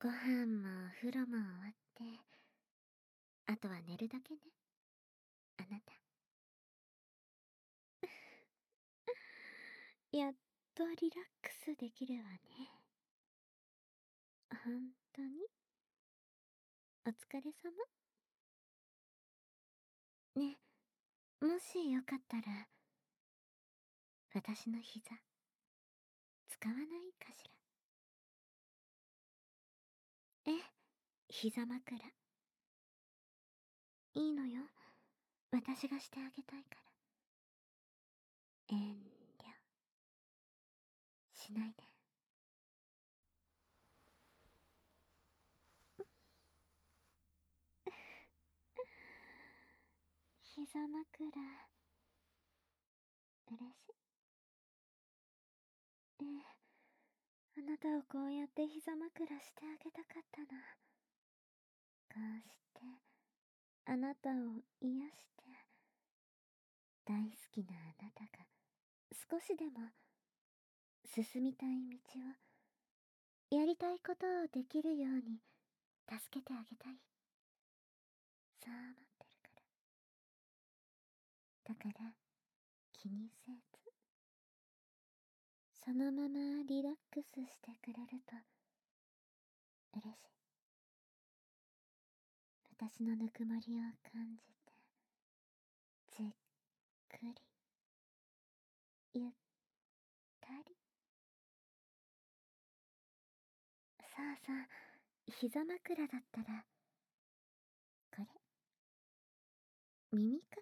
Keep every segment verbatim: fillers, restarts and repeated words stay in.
ご飯もお風呂も終わって、あとは寝るだけね。あなた。やっとリラックスできるわね。ほんとにお疲れ様。ね、もしよかったら、私の膝、使わないかしら。え、膝枕。いいのよ。私がしてあげたいから。遠慮しないで。膝枕、嬉しい。ええ、あなたをこうやって膝枕してあげたかったの。こうして、あなたを癒して、大好きなあなたが少しでも進みたい道を、やりたいことをできるように助けてあげたい。そう思ってるから。だから気にせず、そのままリラックスしてくれると嬉しい。私のぬくもりを感じて、じっくり、ゆったり。さあさあ、膝枕だったら、これ、耳か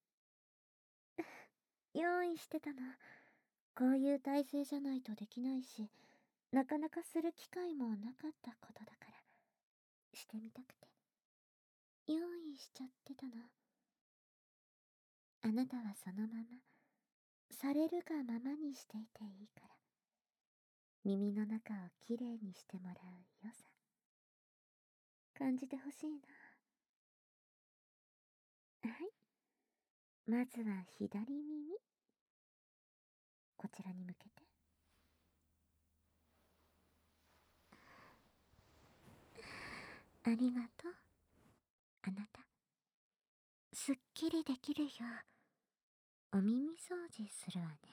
き。用意してたの。こういう体勢じゃないとできないし、なかなかする機会もなかったことだから、してみたくて。用意しちゃってたの。あなたはそのまま、されるがままにしていていいから。耳の中をきれいにしてもらう良さ、感じてほしいな。はい。まずは左耳。こちらに向けて。ありがとう。あなた。すっきりできるよう、お耳掃除するわね。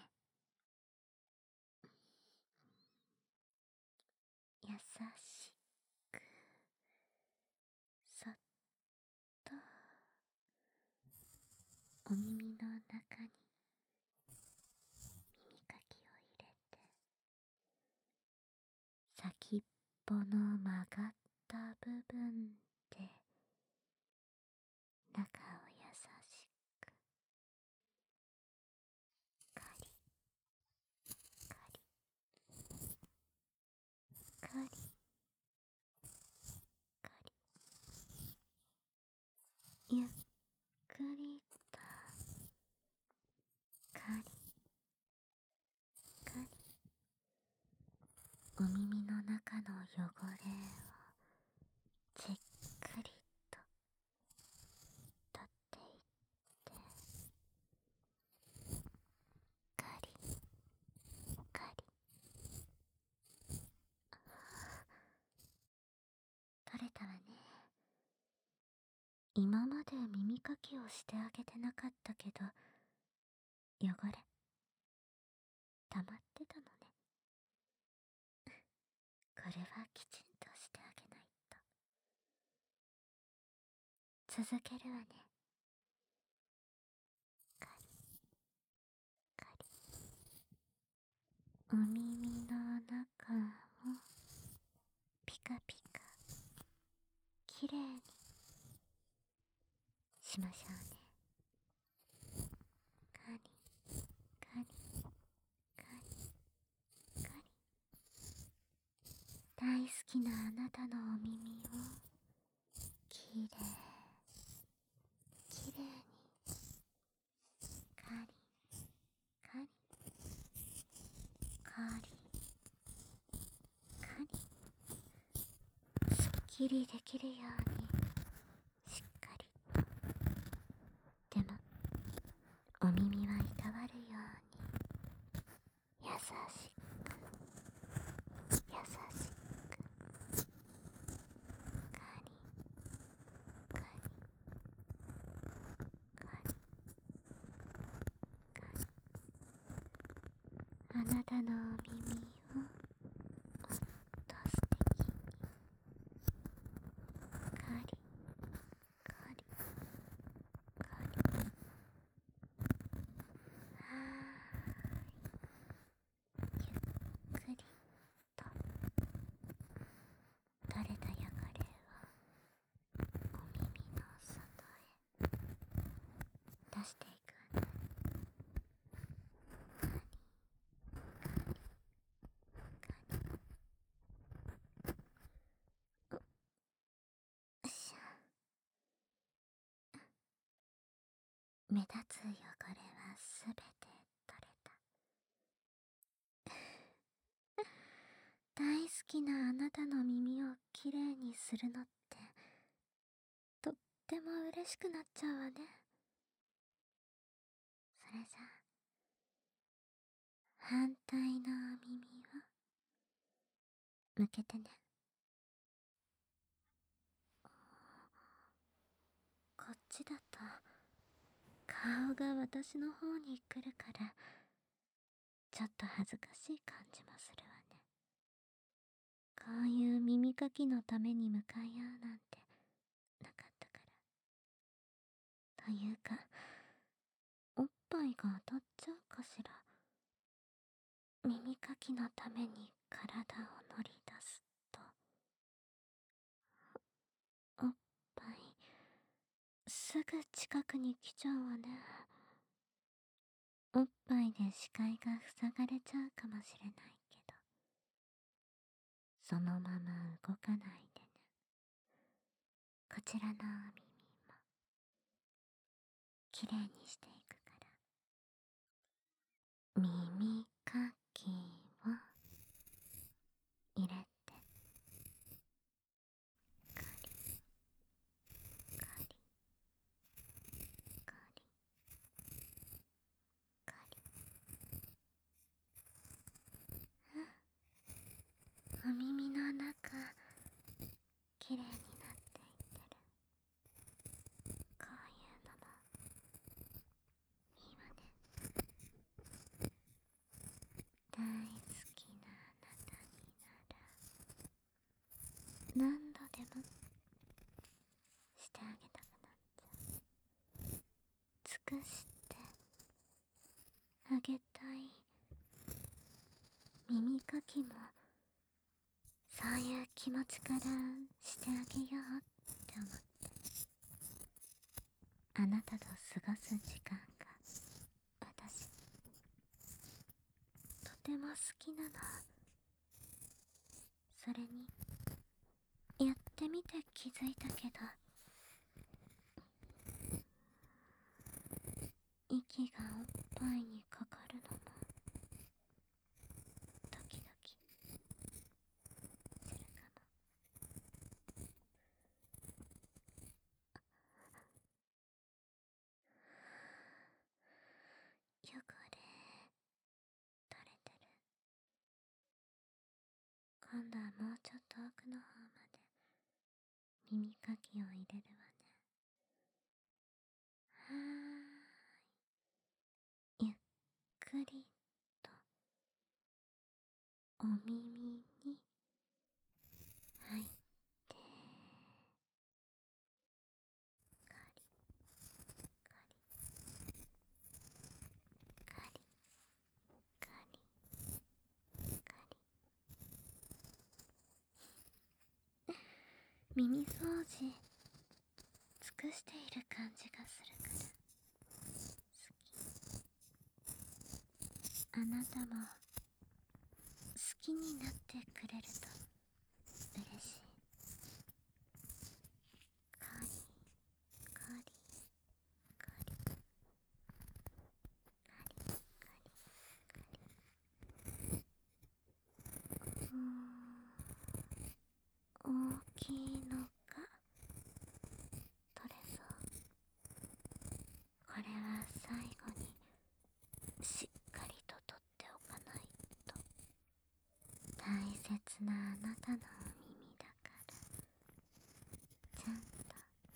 優しく、そっと、お耳の中に耳かきを入れて、先っぽの曲がった部分で中を優しくカリカリカリカリ、ゆっくりとカリカリ、お耳の中の汚れをじっくりと取っていってカリカリ、取れたわね。今まで耳かきをしてあげてなかったけど、汚れ溜まってたのね。これはきちんとしてあげないと。続けるわね。カリカリ、お耳の中をピカピカきれいにしましょうね。カリカリカリカリ、大好きなあなたのお耳をきれいきれいにカリカリカリカリ、すっきりできるようにしっかりと。でもお耳はいたわるように優しく優しくなたのお耳をもっと素敵にカリカリカリ。はーい、ゆっくりと垂れた汚れをお耳の外へ出していくわね。よっしゃ。目立つ汚れはすべて取れた。大好きなあなたの耳をきれいにするのってとっても嬉しくなっちゃうわね。それじゃあ反対のお耳を向けてね。こっちだと顔が私の方に来るからちょっと恥ずかしい感じもするわね。こういう耳かきのために向かい合うなんてなかったから。というかおっぱいが当たっちゃうかしら。耳かきのために体を乗り出すとおっぱいすぐ近くに来ちゃうわね。おっぱいで視界が塞がれちゃうかもしれないけどそのまま動かないでね。こちらのお耳もきれいにしていくから。耳かきを入れてカリカリカリカリ。お耳の中きれいになっていってる。こういうのもいいわね。大好きなあなたになら何度でもしてあげたくなっちゃう。尽くしてあげたい耳かきもそういう気持ちからしてあげようって思って。あなたと過ごす時間が私とても好きなの。それにやってみて気づいたけど息がおっぱいにかかるのもドキドキするかも。汚れ取れてる。今度はもうちょっと奥の方まで耳かきを入れるわね。はーい、ゆっくりとお耳に入ってカリカリカリカリカリ。耳掃除尽くしている感じがするから好き。あなたも好きになってくれると嬉しい。カリカリカリカリカリカリ。うーん、大きいのが取れそう。これは最後にしっかりと取っておかないと。大切なあなたのお耳だからちゃんと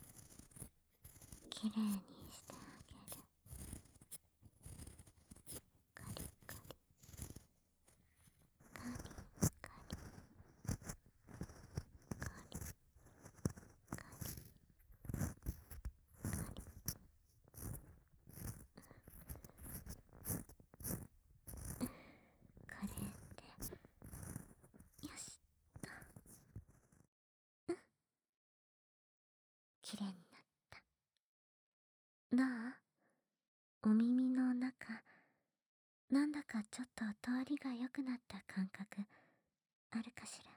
きれいにしてあげる。カリカリ綺麗になった。どう？お耳の中、なんだかちょっと通りが良くなった感覚あるかしら。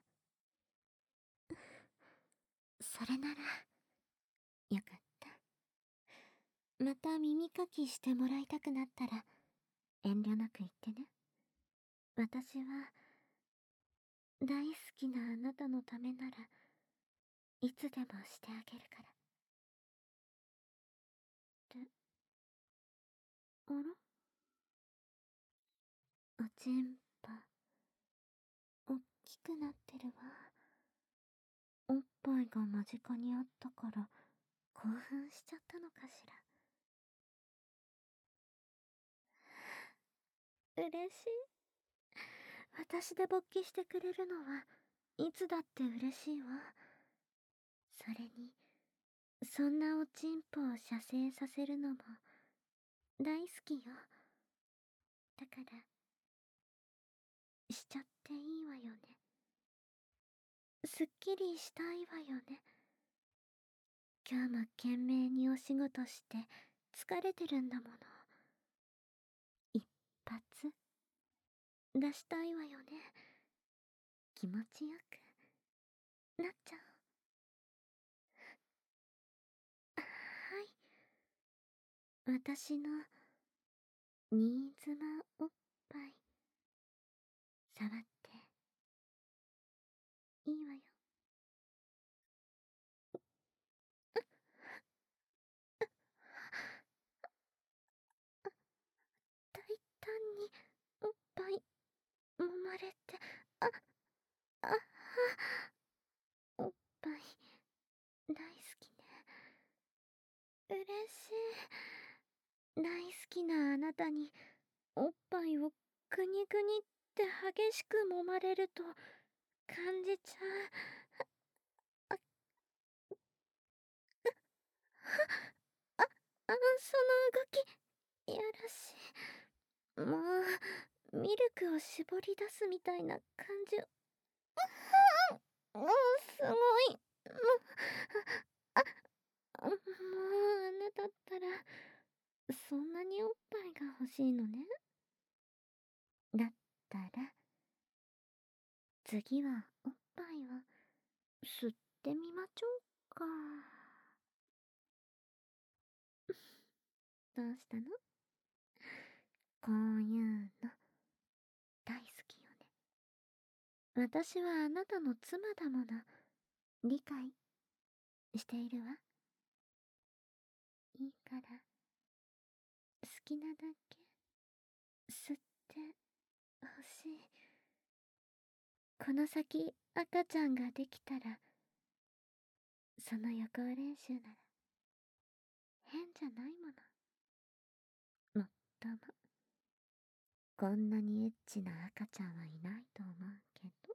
それならよかった。また耳かきしてもらいたくなったら遠慮なく言ってね。私は大好きなあなたのためならいつでもしてあげるから。ってあら、おちんぽおっきくなってるわ。おっぱいが間近にあったから興奮しちゃったのかしら。嬉しい。私で勃起してくれるのはいつだって嬉しいわ。それにそんなおちんぽを射精させるのも大好きよ。だからしちゃっていいわよね。すっきりしたいわよね。今日も懸命にお仕事して疲れてるんだもの。一発出したいわよね。気持ちよくなっちゃう。はい、私の新妻おっぱい触っていいわよ。大胆におっぱい揉まれて、あ、あ、おっぱい大好きね。嬉しい。大好きなあなたにおっぱいをグニグニって激しく揉まれると感じちゃう。あ、あ、あ、その動き、やらしい。もう、ミルクを絞り出すみたいな感じ。もう、すごい。もう、あ、もう、あなたったら、そんなにおっぱいが欲しいのね。だったら、次はおっぱいを吸ってみまちょうか。どうしたの？こういうの大好きよね。私はあなたの妻だもの。理解しているわ。いいから好きなだけ吸ってほしい。この先赤ちゃんができたらその予行練習なら変じゃないもの。もっともこんなにエッチな赤ちゃんはいないと思うけど、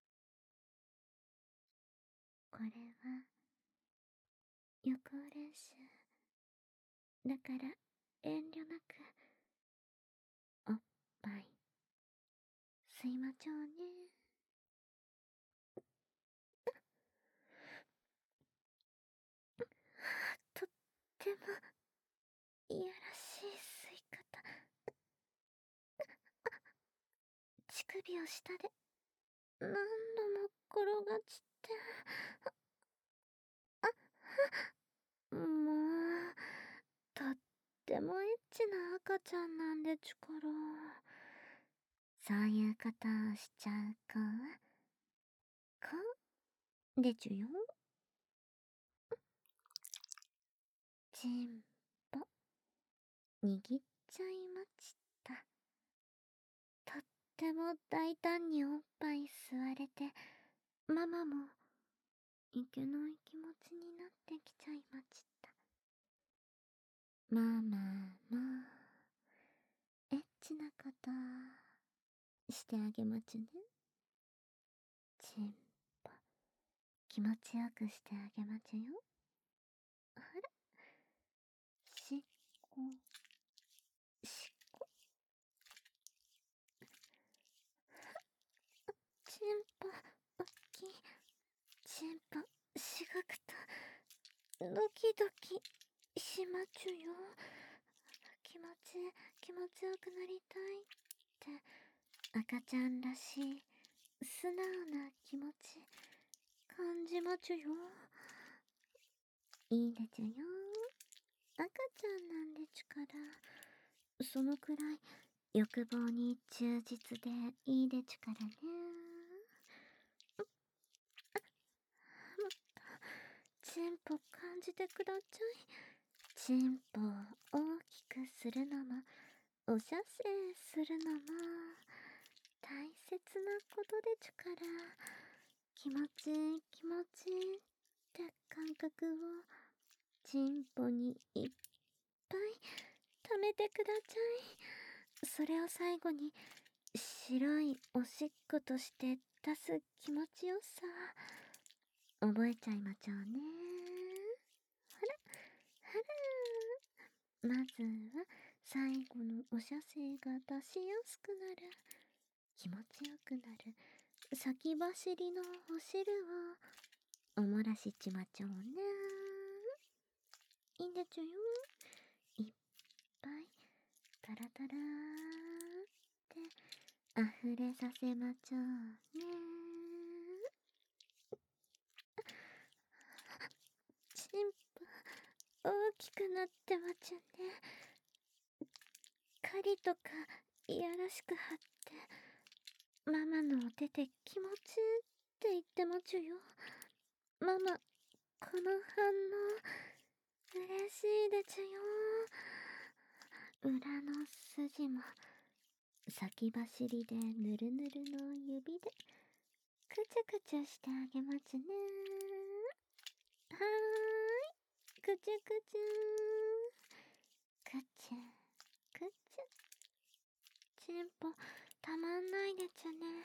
これは予行練習だから遠慮なくおっぱい吸いまちょうね。とってもいやらしい吸い方。乳首を下で何度も転がって、もうとってもエッチな赤ちゃんなんでちゅから。そういうことをしちゃう子はこうでちゅよ。ちんぽ握っちゃいまちた。とっても大胆におっぱい吸われてママもいけない気持ちになってきちゃいまちた。ママもエッチなことしてあげまちゅね。ちんぽ気持ちよくしてあげまちゅよ。あら、しっこしっこ。ちんぽおっきい。ちんぽしごくとドキドキしまちゅよ。気持ち、気持ちよくなりたいって赤ちゃんらしい素直な気持ち感じまちゅよ。いいでちゅよ。赤ちゃんなんでちゅから、そのくらい欲望に忠実でいいでちゅからね。チンポ感じてくだちゃい。チンポを大きくするのもおしゃせするのも大切なことでちゅから、気持ちいい気持ちいいって感覚をチンポにいっぱい溜めてくだちゃい。それを最後に白いおしっことして出す気持ちよさ覚えちゃいまちょうね。ほらほら、まずは最後のお射精が出しやすくなる、気持ちよくなる先走りのお汁をおもらしちまちょうね。いいんでちゅよ。いっぱいタラタラーって溢れさせまちょうね。チンポ大きくなってまちゅね。狩りとかいやらしく張ってママのお手で気持ちいいって言ってまちゅよ。ママこの反応嬉しいでちゅよ。裏の筋も先走りでぬるぬるの指でくちゃくちゃしてあげまちゅね。はーい、くちゃくちゃくちゃくちゃ。チンポたまんないでちゅね。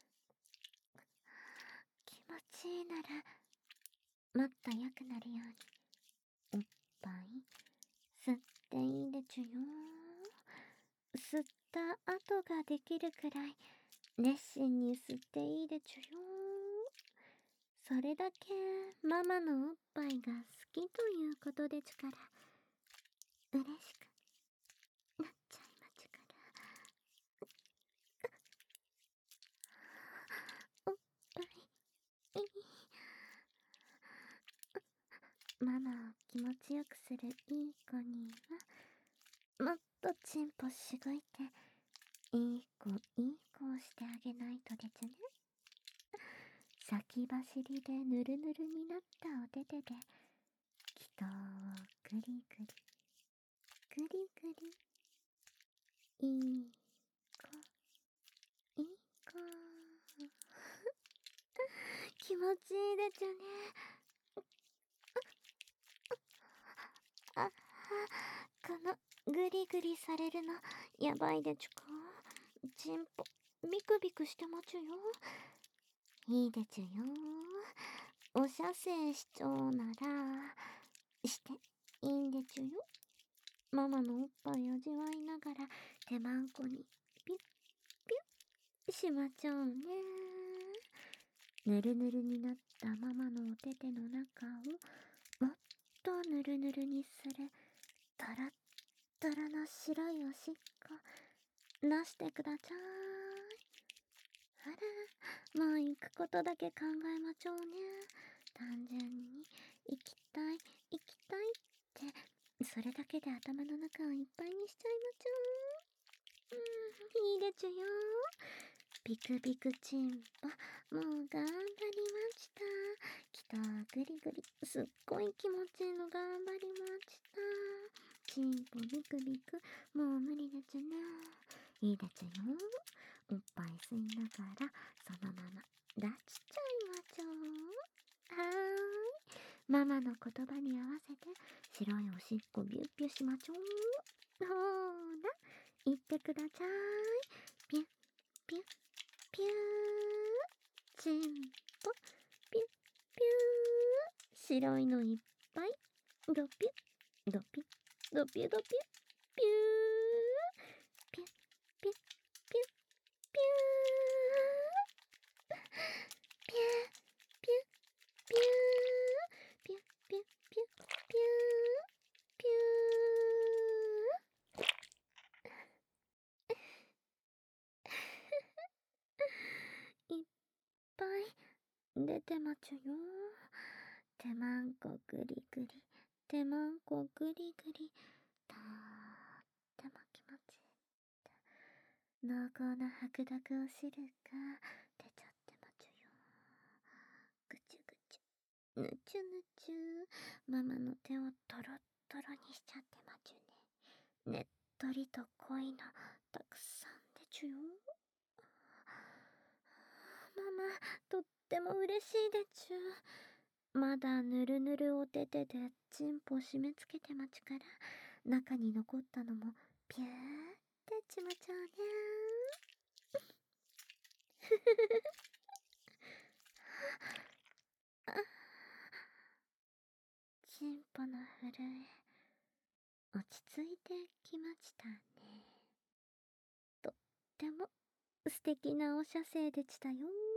気持ちいいならもっと良くなるようにおっぱい吸っていいでちゅよ。吸った跡ができるくらい熱心に吸っていいでちゅよ。それだけママのおっぱいが好きということでちゅから嬉しくなっちゃいまちゅから。おっぱいいいママを気持ちよくするいい子にはもっとチンポしごいていい子いい子をしてあげないとでちゅね。先走りでぬるぬるになったお手手で気筒をグリグリグリグリいい子いい子気持ちいいでちゅね。あ、このグリグリされるのやばいでちゅか。チンポビクビクしてまちゅよ。いいでちゅよ。お射精しちょうならしていいんでちゅよ。ママのおっぱい味わいながら手まんこにピュッピュッしまちょうね。ぬるぬるになったママのお手手の中をもっとぬるぬるにするトロットロの白いおしっこ出してくだちゃーい。あら、もう行くことだけ考えまちょうね。単純に行きたい行きたいってそれだけで頭の中をいっぱいにしちゃいまちょう。うん、いいでちゅよ。ビクビクチンポもう頑張りました。きっとグリグリすっごい気持ちいいの頑張りました。チンポビクビクもう無理でちゅね。いいでちゅよ。おっぱい吸いながらそのまま出しちゃいまちょう。はーい、ママの言葉に合わせて白いおしっこビュッピュしまちょう。ほーら言ってください。ピュッピュッピューチンポピュッピュー白いのいっぱいドピュッドピュッドピュドピュッピューピュッピュッピュッピューピュッピュッピューピュッピュッピュッでてまちゅよ。てまんこぐりぐり、てまんこぐりぐり、とっても気持ちいい。濃厚な白濁お汁が出ちゃってまちゅよ。ぐちゅぐちゅ、ぬちゅぬちゅ。ママの手をトロットロにしちゃってまちゅね。ねっとりと濃いのたくさんでちゅよ。ママ、とっても嬉しいでちゅ。まだぬるぬるおててでチンポ締め付けてまちゅから、中に残ったのもピューってちまちゃうね。ふふふふ。あ、チンポの震え、落ち着いてきましたね。とっても素敵なお射精でしたよ。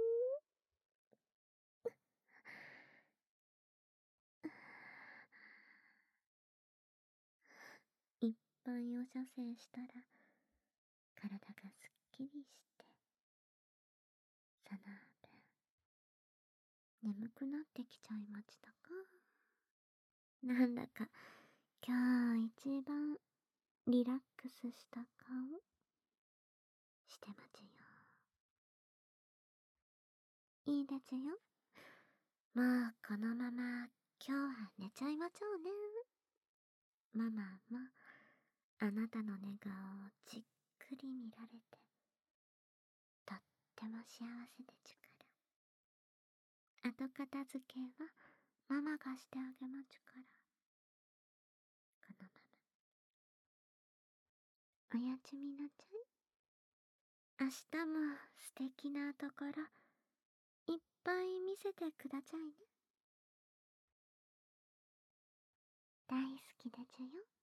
いっぱいお射精したら体がすっきりして、さなべ眠くなってきちゃいましたか。なんだか今日一番リラックスした顔してまちゅよ。いいですよ。もうこのまま今日は寝ちゃいまちょうね。ママもあなたの寝顔をじっくり見られて、とっても幸せでちゅから。後片付けはママがしてあげまちゅから。このままおやすみなちゃい。明日も素敵なところいっぱい見せてくだちゃいね。大好きでちゅよ。